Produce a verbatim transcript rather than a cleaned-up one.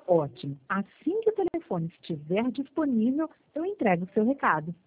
Ótimo. Assim que o telefone estiver disponível, eu entrego o seu recado.